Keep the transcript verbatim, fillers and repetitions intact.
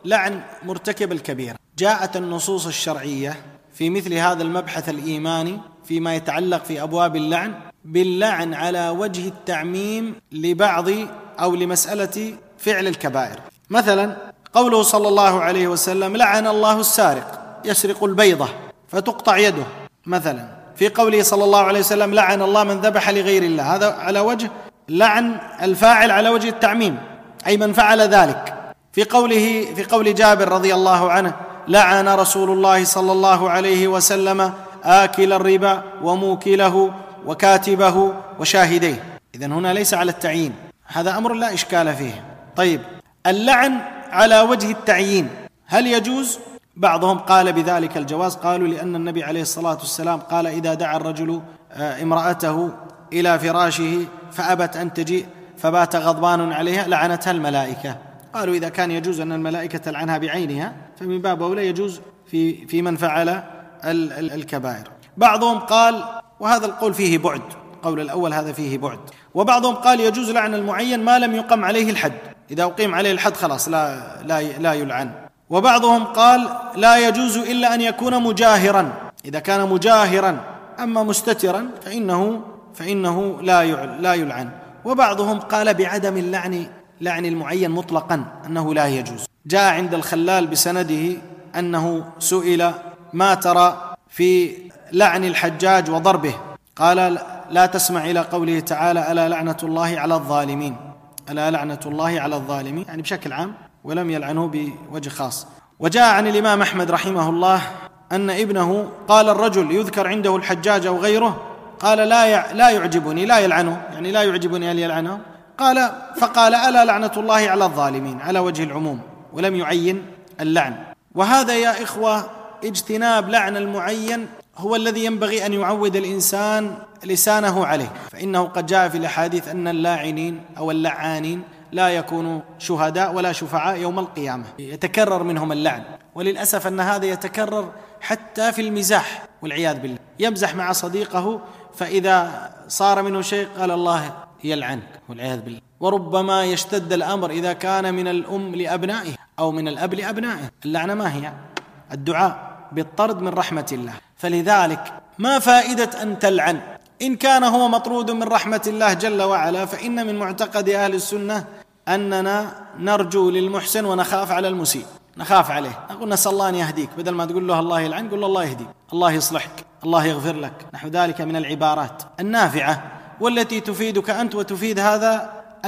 لعن مرتكب الكبيرة. جاءت النصوص الشرعية في مثل هذا المبحث الإيماني فيما يتعلق في أبواب اللعن باللعن على وجه التعميم لبعض أو لمسألة فعل الكبائر. مثلا قوله صلى الله عليه وسلم: لعن الله السارق يسرق البيضة فتقطع يده. مثلا في قوله صلى الله عليه وسلم: لعن الله من ذبح لغير الله، هذا على وجه لعن الفاعل على وجه التعميم، أي من فعل ذلك. في قوله في قول جابر رضي الله عنه: لعن رسول الله صلى الله عليه وسلم آكل الربا وموكله وكاتبه وشاهديه. إذن هنا ليس على التعيين، هذا أمر لا إشكال فيه. طيب، اللعن على وجه التعيين هل يجوز؟ بعضهم قال بذلك الجواز، قالوا لأن النبي عليه الصلاة والسلام قال: إذا دعا الرجل امرأته إلى فراشه فأبت أن تجيء فبات غضبان عليها لعنتها الملائكة. قالوا إذا كان يجوز أن الملائكة تلعنها بعينها فمن باب أولى يجوز في في من فعل الكبائر. بعضهم قال، وهذا القول فيه بعد، القول الأول هذا فيه بعد، وبعضهم قال يجوز لعن المعين ما لم يقم عليه الحد، إذا أقيم عليه الحد خلاص لا لا لا يلعن. وبعضهم قال لا يجوز إلا أن يكون مجاهرا، إذا كان مجاهرا، أما مستترا فإنه فإنه لا لا يلعن. وبعضهم قال بعدم اللعن لعن المعين مطلقا، أنه لا يجوز. جاء عند الخلال بسنده أنه سئل: ما ترى في لعن الحجاج وضربه؟ قال: لا تسمع إلى قوله تعالى: ألا لعنة الله على الظالمين، ألا لعنة الله على الظالمين، يعني بشكل عام، ولم يلعنه بوجه خاص. وجاء عن الإمام أحمد رحمه الله أن ابنه قال: الرجل يذكر عنده الحجاج أو غيره، قال: لا لا يعجبني، لا يلعنه، يعني لا يعجبني أن يلعنه. قال فقال: ألا لعنة الله على الظالمين، على وجه العموم، ولم يعين اللعن. وهذا يا إخوة اجتناب لعن المعين هو الذي ينبغي أن يعود الإنسان لسانه عليه، فإنه قد جاء في الأحاديث أن اللاعنين أو اللعانين لا يكونوا شهداء ولا شفعاء يوم القيامة، يتكرر منهم اللعن. وللأسف أن هذا يتكرر حتى في المزاح والعياذ بالله، يمزح مع صديقه فإذا صار منه شيء قال: الله يلعنك والعياذ بالله. وربما يشتد الأمر إذا كان من الأم لأبنائه أو من الأب لأبنائه. اللعنة ما هي؟ الدعاء بالطرد من رحمة الله. فلذلك ما فائدة أن تلعن إن كان هو مطرود من رحمة الله جل وعلا؟ فإن من معتقد أهل السنة أننا نرجو للمحسن ونخاف على المسيء، نخاف عليه، نقول نسأل الله أن يهديك، بدل ما تقول له الله يلعن قل له الله يهديك، الله يصلحك، الله يغفر لك، نحو ذلك من العبارات النافعة والتي تفيدك أنت وتفيد هذا